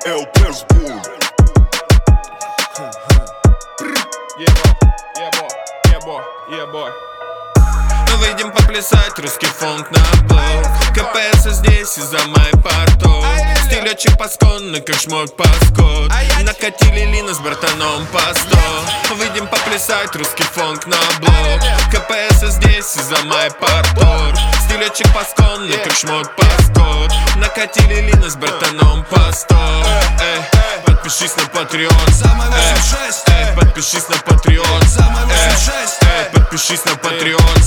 Выйдем поплясать, русский фонк на блок. КПС здесь из-за моей портов. Стиль очень пасконный, как шмот паскот. Накатили Лина с братаном по 100. Выйдем поплясать, русский фонк на блок. КПС здесь из-за моей портов. Стиль очень пасконный, как шмот паскот. Накатили Лина с братаном по 100. Подпишись на Patreon. Подпишись на Patreon. Подпишись на Patreon.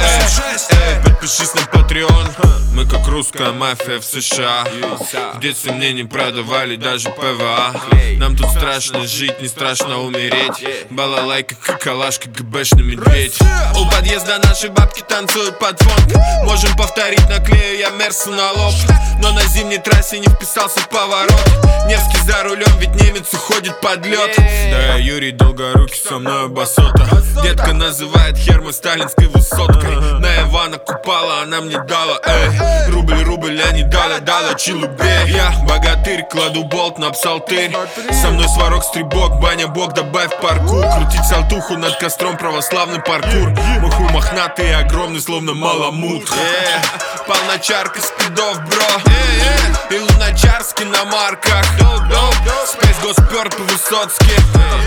Подпишись на Patreon. Мы как русская мафия в США. В детстве мне не продавали даже ПВА. Нам тут страшно жить, не страшно умереть. Балалайка, какалашка, ГБшный медведь. У подъезда наши бабки танцуют под фонк. Можем повторить, наклею я мерсу на лоб. Но на зимней трассе не вписался в поворот. Невский за рулем, ведь немец уходит под лед. Да, Юрий Долгорукий со мною басота. Детка называет херму сталинской высоткой. На Ивана Купала она мне дала, эй. Рубль, а не дала, чилубей. Я богатырь, кладу болт на псалтырь. Со мной сварок, стрибок, баня, бог, добавь паркур. Крутить салтуху над костром, православный паркур. Маху мохнатый и огромный, словно маламут. Полночарка спидов, бро. И Луначарский на марках. Спейс Госпёрп и Высоцкий.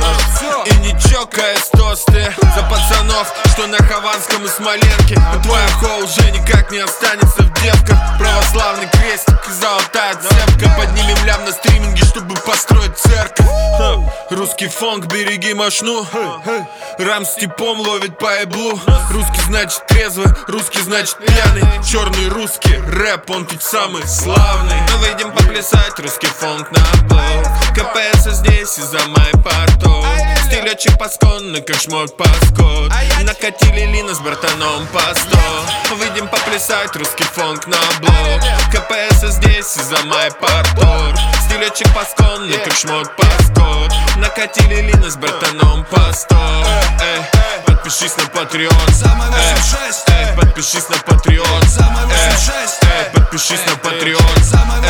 И не чокаясь тосты за пацанов, что на Хованском и Смоленке. Твоя хоу уже никак не останется в девках. Православный крестик и золотая цепка. Поднимем лям на стриминге, чтобы построить церковь. Русский фонк, береги мошну. Рам с типом ловит по эблу. Русский значит трезвый, русский значит пьяный. Черный русский рэп, он тут самый славный. Мы выйдем поплясать, русский фонк на блок. КПС здесь из-за моей портов. Стиль очень пасконный, как шмот паскот. Накатили Лина с братаном по 100. Выйдем поплясать, русский фонк на блок. КПС здесь из-за моей портов. Стиль очень пасконный, как шмот паскот. Накатили Лина с братаном по 100. Подпишись на Patreon. Подпишись на Patreon. Подпишись на Patreon.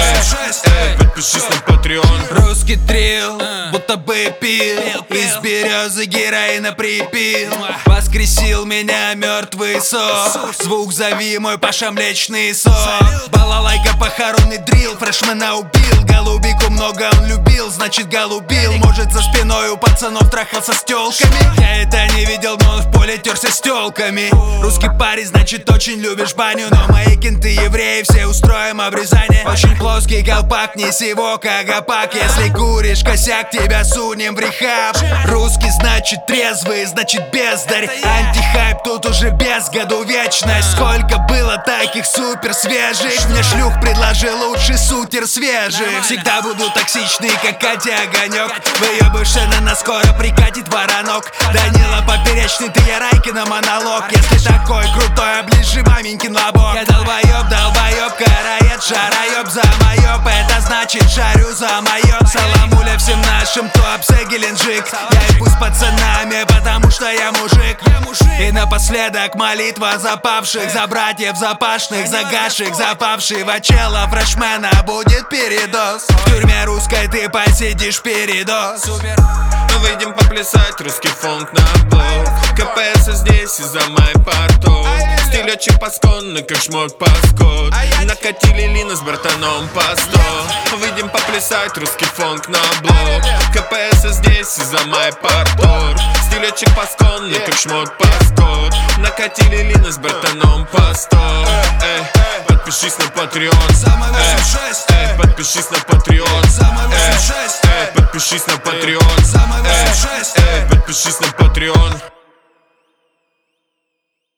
Подпишись на Patreon. Русский трил, будто бы пил. Из березы героина припил. Воскресил меня мертвый сон. Звук зови мой Паша Млечный сон. Балалайка похоронный дрил. Фрешмена убил, голубику много он любил. Значит голубил, может за спиной у пацанов трахался с тёлками. Я это не видел, но он в поле терся с тёлками. Русский парень, значит очень любишь баню. Но мои кенты евреи, все устроим обрезание. Очень плоский колпак, неси его как опак. Если куришь косяк, тебя сунем в рехаб. Русский значит трезвый, значит бездарь. Антихайп тут уже без году вечность. Сколько было таких супер свежих. Мне шлюх предложил лучший сутер свежих. Всегда буду токсичный, как Катя Огонек. Выебышься на нас, скоро прикатит воронок. Данила Поперечный, ты я Райкина монолог. Если такой крутой, оближи маменькин лобок. Я долбоеб, караед, шароеб за моёб. Это значит шарю за моё. Саламуля всем нашим, топ-се Геленджик. Я и пусть пацанами, потому что я мужик. И напоследок молитва за павших, за братьев запашных, за гашек, запавшего чела фрешмена будет передоз. В тюрьме русской ты посидишь передоз. Выйдем поплясать, русский фонк на блок. КПС здесь из-за моей портов. Стиль очень пасконный, как шмот паскот. Накатили Лина с братаном по 100. Выйдем поплясать, русский фонк на блок. КПС здесь из-за моей портов. Стиль очень пасконный, как шмот паскот. Накатили Лина с братаном по 100. Подпишись на Patreon. Подпишись на Patreon. Подпишись на Patreon. Подпишись на Patreon.